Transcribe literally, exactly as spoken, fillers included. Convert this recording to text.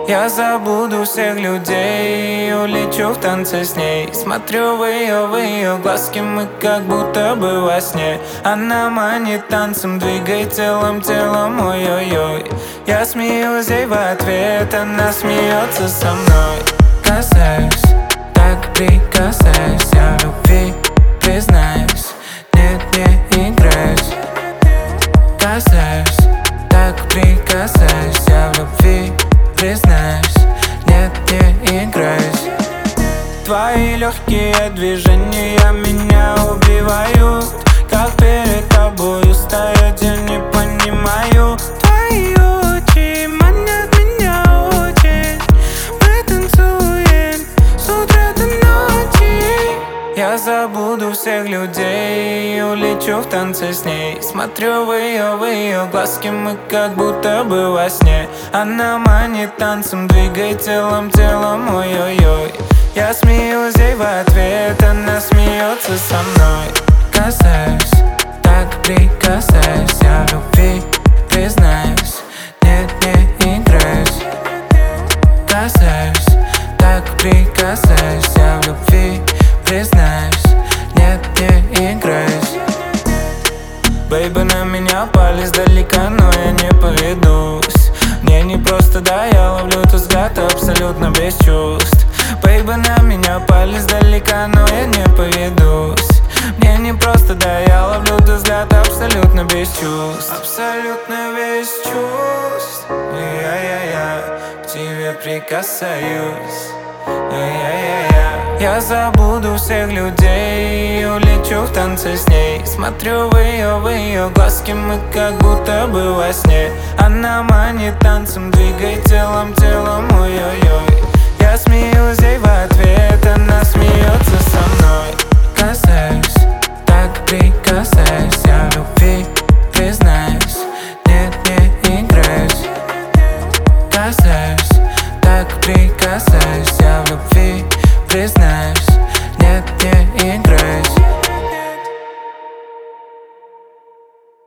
Я забуду всех людей и улечу в танце с ней. Смотрю в ее, в ее глазки, мы как будто бы во сне. Она манит танцем, двигай телом, телом, ой-ой-ой. Я смеюсь ей в ответ, она смеется со мной. Касаюсь, так прикасаюсь, я в любви признаюсь, нет, не играюсь. Касаюсь, так прикасаюсь, я в любви признаюсь, нет, не играюсь. Твои легкие движения меня убивают. Как перед тобою стоять, я не понимаю. Твои очи манят меня очень. Мы танцуем с утра до ночи. Я забуду всех людей и улечу в танце с ней. Смотрю в ее, в ее глазки, мы как будто бы во сне. Она манит танцем, двигай телом, телом, ой-ой-ой. Я смеюсь ей в ответ, она смеется со мной. Касаюсь, так прикасаюсь, я в любви признаюсь, нет, не играюсь. Касаюсь, так прикасаюсь, я в любви признаюсь, нет, не играюсь. Бэйби, на меня пали издалека, но я не поведусь. Мне не просто, да, я ловлю твой взгляд абсолютно без чувств. Бэйби, на меня пали издалека, но я не поведусь. Мне не просто, да, я ловлю твой взгляд абсолютно без чувств. Абсолютно без чувств. Я-я-я, к тебе прикасаюсь. Я-я-я-я. Я забуду всех людей и улечу в танце с ней. Смотрю в ее, в ее глазки, мы как будто бы во сне. Она манит танцем, двигай телом, телом, ой-ой-ой. Я смеюсь ей в ответ, она смеется со мной. Касаюсь, так прикасаюсь, я в любви признаюсь, нет, не играюсь. Касаюсь, так прикасаюсь, я в любви признаюсь.